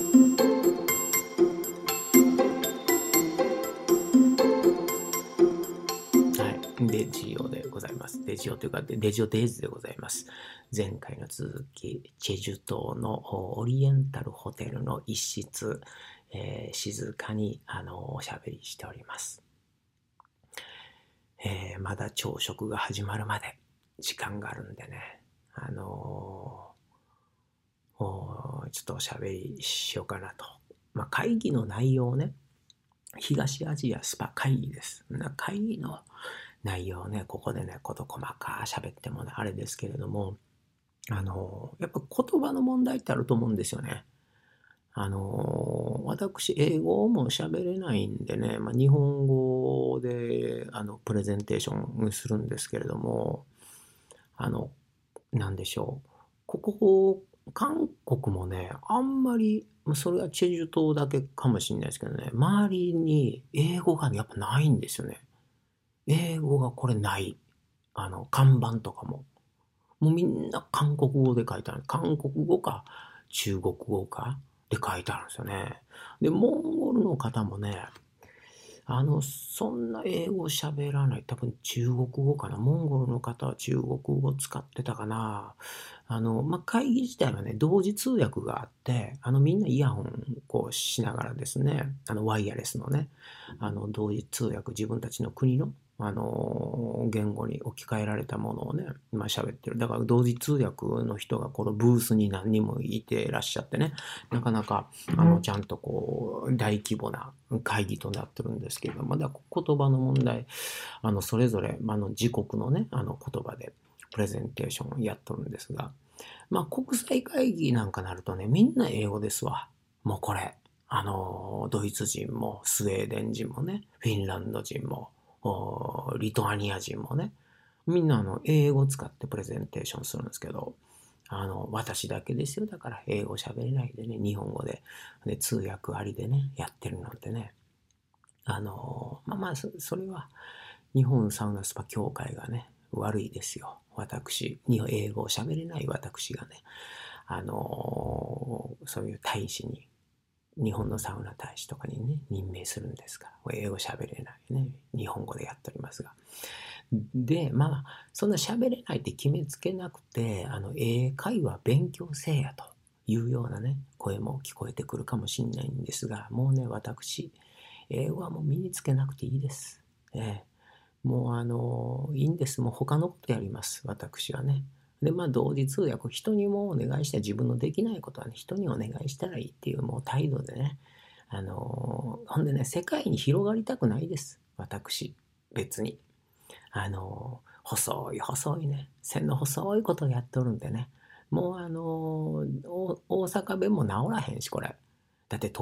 はい。デジオでございます。デジオというか、デジオデイズでございます。前回の続き、チェジュ島のオリエンタルホテルの一室、静かにおしゃべりしております。まだ朝食が始まるまで時間があるんでね、ちょっとおしゃべりしようかなと。会議の内容ね、東アジアスパ会議です。会議の内容ね、ここでね、事細か喋ってもね、あれですけれども、やっぱ言葉の問題ってあると思うんですよね。私、英語も喋れないんでね、日本語で、プレゼンテーションするんですけれども、あの、なんでしょう。ここ、韓国もね、あんまり、それはチェジュ島だけかもしれないですけどね、周りに英語がやっぱないんですよね。英語がこれない。看板とかも。もうみんな韓国語で書いてある。韓国語か中国語かで書いてあるんですよね。で、モンゴルの方もね、そんな英語喋らない。多分中国語かな。モンゴルの方は中国語使ってたかな。会議自体はね、同時通訳があって、みんなイヤホンこうしながらですね、ワイヤレスのね、同時通訳、自分たちの国の、言語に置き換えられたものをね、今喋ってる。だから同時通訳の人がこのブースに何人もいてらっしゃってね、なかなか、ちゃんとこう、大規模な会議となってるんですけれども、言葉の問題、それぞれ、自国のね、言葉でプレゼンテーションをやっとるんですが、国際会議なんかなるとね、みんな英語ですわ。もうこれ。ドイツ人も、スウェーデン人もね、フィンランド人も、リトアニア人もね、みんな英語を使ってプレゼンテーションするんですけど、私だけですよ。だから英語喋れないでね、日本語で、通訳ありでね、やってるなんてね。それは日本サウナスパ協会がね、悪いですよ。私、英語を喋れない私がね、そういう大使に、日本のサウナ大使とかにね、任命するんですから。英語喋れないね。日本語でやっておりますが。で、そんな喋れないって決めつけなくて、英会話勉強せえやというようなね、声も聞こえてくるかもしれないんですが、もうね、私、英語はもう身につけなくていいです。もういいんです。もう他のことやります。私はね。で、同時通訳、人にもお願いして、自分のできないことはね、人にお願いしたらいいっていうもう態度でね。ほんでね、世界に広がりたくないです。私、別に。細い細いね、線の細いことをやっとるんでね。もう大阪弁も治らへんし、これ。だって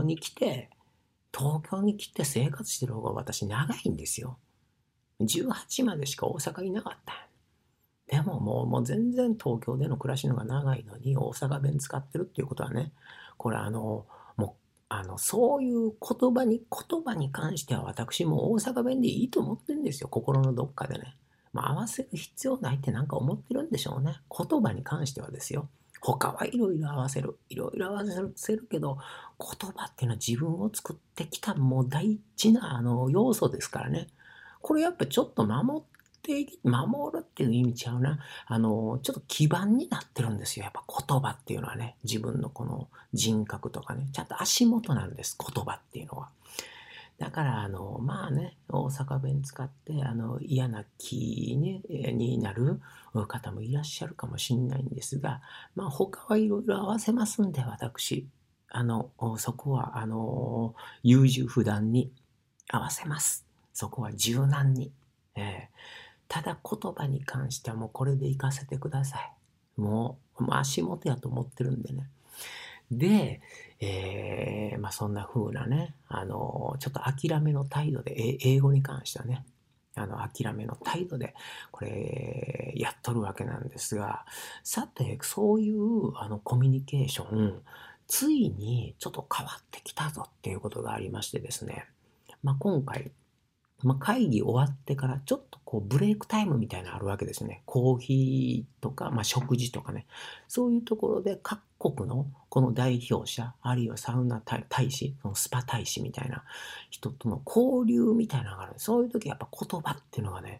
東京に来て生活してる方が私長いんですよ。18までしか大阪いなかった。でももう全然東京での暮らしの方が長いのに大阪弁使ってるっていうことはね、これもう、そういう言葉に関しては私も大阪弁でいいと思ってるんですよ。心のどっかでね。合わせる必要ないってなんか思ってるんでしょうね。言葉に関してはですよ。他はいろいろ合わせる。いろいろ合わせるけど、言葉っていうのは自分を作ってきたもう大事な要素ですからね。これやっぱちょっと守るっていう意味ちゃうな。ちょっと基盤になってるんですよ。やっぱ言葉っていうのはね、自分のこの人格とかね、ちゃんと足元なんです、言葉っていうのは。だから、大阪弁使って、嫌な気になる方もいらっしゃるかもしれないんですが、他はいろいろ合わせますんで、私。そこは、優柔不断に合わせます。そこは柔軟に。ただ言葉に関してはもうこれで行かせてください。もう足元やと思ってるんでね。で、そんな風なね、ちょっと諦めの態度で、英語に関してはね、諦めの態度で、これ、やっとるわけなんですが、さて、そういう、コミュニケーション、ついにちょっと変わってきたぞっていうことがありましてですね、今回、 会議終わってからちょっとこうブレイクタイムみたいなのあるわけですね。コーヒーとか、食事とかね。そういうところで各国のこの代表者、あるいはサウナ大使、そのスパ大使みたいな人との交流みたいなのがある。そういう時やっぱ言葉っていうのがね、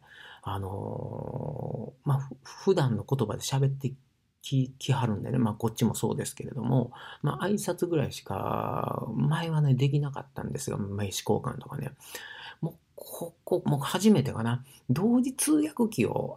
普段の言葉で喋ってきはるんでね、こっちもそうですけれども、挨拶ぐらいしか前はね、できなかったんですが、名刺交換とかね。もう初めてかな。同時通訳機を、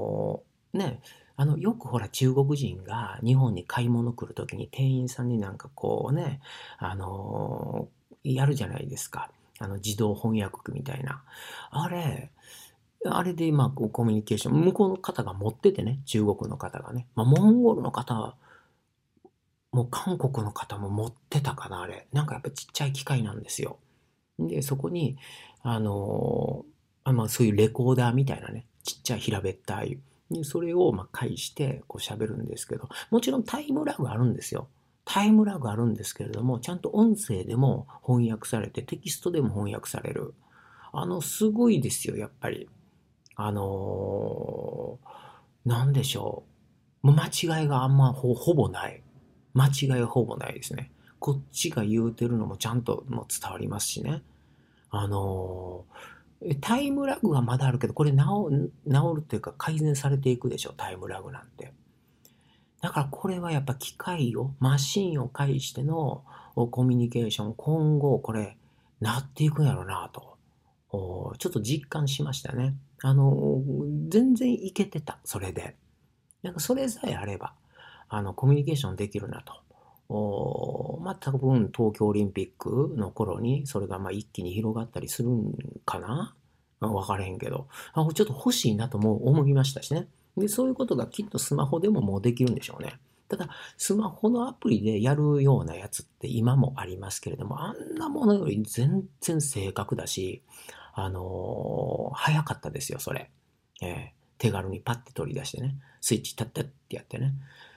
よくほら中国人が日本に買い物来るときに店員さんになんかこうね、やるじゃないですか。自動翻訳機みたいな。あれ、あれでこうコミュニケーション、向こうの方が持っててね、中国の方がね。モンゴルの方もう韓国の方も持ってたかな、あれ。なんかやっぱちっちゃい機械なんですよ。で、そこに、あのそういうレコーダーみたいなね、ちっちゃい平べったい。で、それを介してこう喋るんですけど、もちろんタイムラグあるんですよ。タイムラグあるんですけれども、ちゃんと音声でも翻訳されて、テキストでも翻訳される。すごいですよ、やっぱり。なんでしょう。もう間違いがあんまほぼない。間違いがほぼないですね。こっちが言うてるのもちゃんともう伝わりますしね。あのタイムラグはまだあるけど、これ治るっていうか改善されていくでしょ、タイムラグなんて。だからこれはやっぱ機械を、マシンを介してのコミュニケーション、今後これ、なっていくんやろなと、ちょっと実感しましたね。全然いけてた、それで。なんかそれさえあれば、コミュニケーションできるなと。多分東京オリンピックの頃にそれが一気に広がったりするんかな、わからへんけど、ちょっと欲しいなとも思いましたしね。で、そういうことがきっとスマホでももうできるんでしょうね。ただ、スマホのアプリでやるようなやつって今もありますけれども、あんなものより全然正確だし、早かったですよ、それ。手軽にパッて取り出してね、スイッチタッタッってやってね。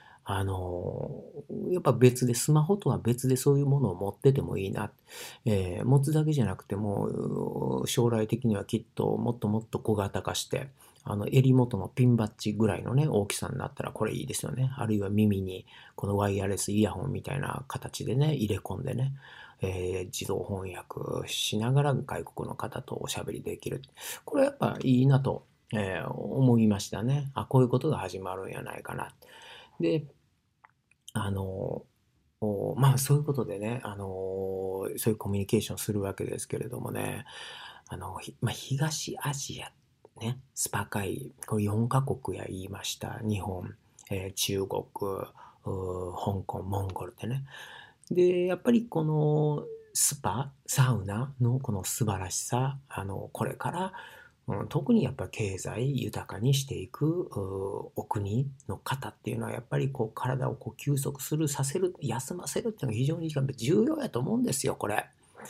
やっぱ別で、スマホとは別でそういうものを持っててもいいな。持つだけじゃなくても、将来的にはきっともっともっと小型化して、襟元のピンバッジぐらいのね、大きさになったらこれいいですよね。あるいは耳にこのワイヤレスイヤホンみたいな形でね、入れ込んでね、自動翻訳しながら外国の方とおしゃべりできる。これやっぱいいなと、思いましたね。こういうことが始まるんやないかな。で、あの、そういうことでね、そういうコミュニケーションするわけですけれどもね、東アジア、ね、スパ会、これ4カ国や言いました。日本、中国、香港、モンゴルってね。で、やっぱりこのスパ、サウナのこの素晴らしさ、これから、特にやっぱり経済豊かにしていくお国の方っていうのはやっぱりこう体をこう休息させる、休ませるっていうのが非常に重要やと思うんですよ、これ。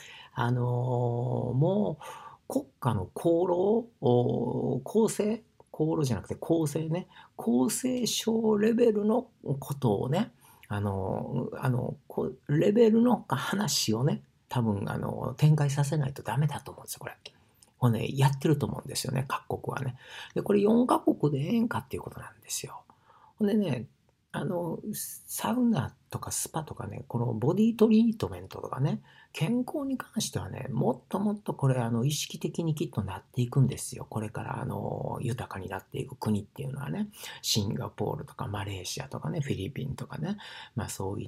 もう国家の功労、公正、功労じゃなくて公正ね、公正証レベルのことをね、レベルの話をね、多分展開させないとダメだと思うんですよ、これ。をね、やってると思うんですよね、各国はね。で、これ4カ国でええんかっていうことなんですよ。ほんでね、サウナとかスパとかね、このボディトリートメントとかね、健康に関してはね、もっともっとこれ、意識的にきっとなっていくんですよ。これから、豊かになっていく国っていうのはね、シンガポールとかマレーシアとかね、フィリピンとかね、そういった、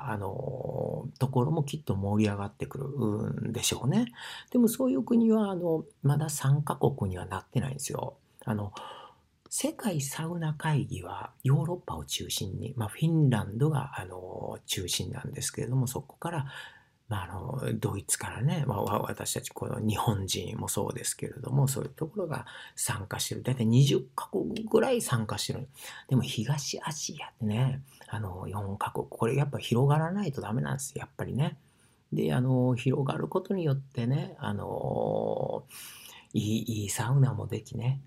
ところもきっと盛り上がってくるんでしょうね。でもそういう国は、まだ3カ国にはなってないんですよ。世界サウナ会議はヨーロッパを中心に、フィンランドが中心なんですけれども、そこから、ドイツからね、私たちこの日本人もそうですけれども、そういうところが参加してる。だいたい20カ国ぐらい参加してる。でも東アジアってね、4カ国、これやっぱ広がらないとダメなんですよ、やっぱりね。で、広がることによってね、いいサウナもできね、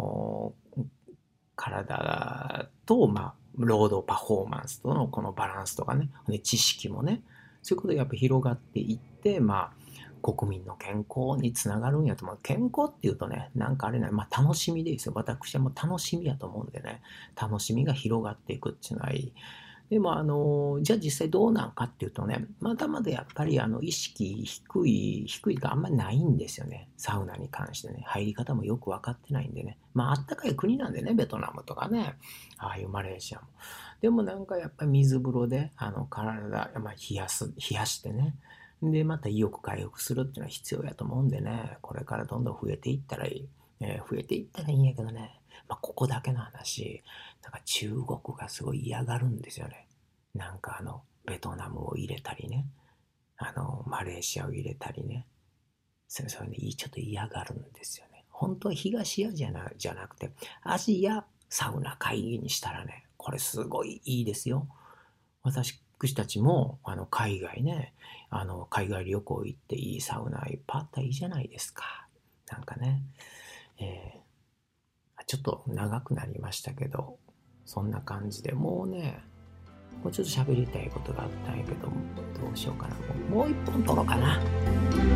体と、労働パフォーマンスとのこのバランスとかね、で知識もね、そういうことがやっぱ広がっていって、 国民の健康につながるんやと思う。健康っていうとね、なんかあれね、まあ楽しみでいいですよ。私はもう楽しみやと思うんでね、楽しみが広がっていくっていうのはいい。でもじゃあ実際どうなんかっていうとね、まだまだやっぱり意識低いがあんまりないんですよね。サウナに関してね。入り方もよく分かってないんでね。まああったかい国なんでね、ベトナムとかね、ああいうマレーシアも。でもなんかやっぱり水風呂で体、まあ、冷やしてね。で、また意欲回復するっていうのは必要やと思うんでね、これからどんどん増えていったらいい。増えていったらいいんやけどね、まあ、ここだけの話、なんか中国がすごい嫌がるんですよね。なんかベトナムを入れたりね、マレーシアを入れたりね、それね、ちょっと嫌がるんですよね。本当は東アジアじゃなくて、アジアサウナ会議にしたらね、これすごいいいですよ。私たちも、海外ね、海外旅行行っていいサウナいっぱいあったらいいじゃないですか。なんかね、えちょっと長くなりましたけど、そんな感じでもうね、もうちょっと喋りたいことがあったんやけど、どうしようかな。もう一本取ろうかな。